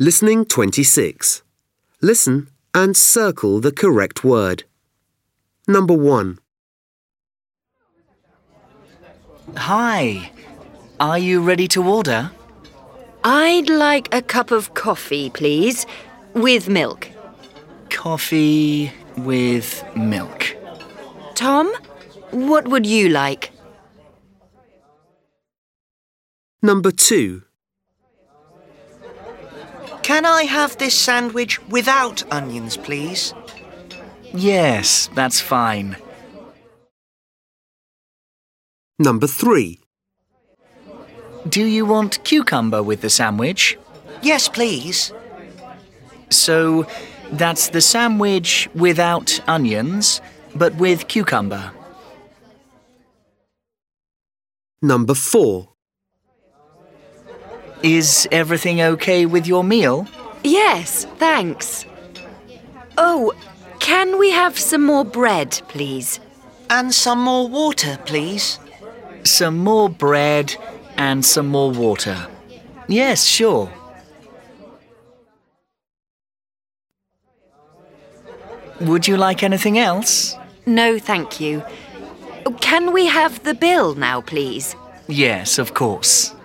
Listening 26. Listen and circle the correct word. Number 1. Hi. Are you ready to order? I'd like a cup of coffee, please, with milk. Coffee with milk. Tom, what would you like? Number 2. Can I have this sandwich without onions, please? Yes, that's fine. Number 3. Do you want cucumber with the sandwich? Yes, please. So, that's the sandwich without onions, but with cucumber. Number 4. Is everything okay with your meal? Yes, thanks. Oh, can we have some more bread, please? And some more water, please. Some more bread and some more water. Yes, sure. Would you like anything else? No, thank you. Can we have the bill now, please? Yes, of course.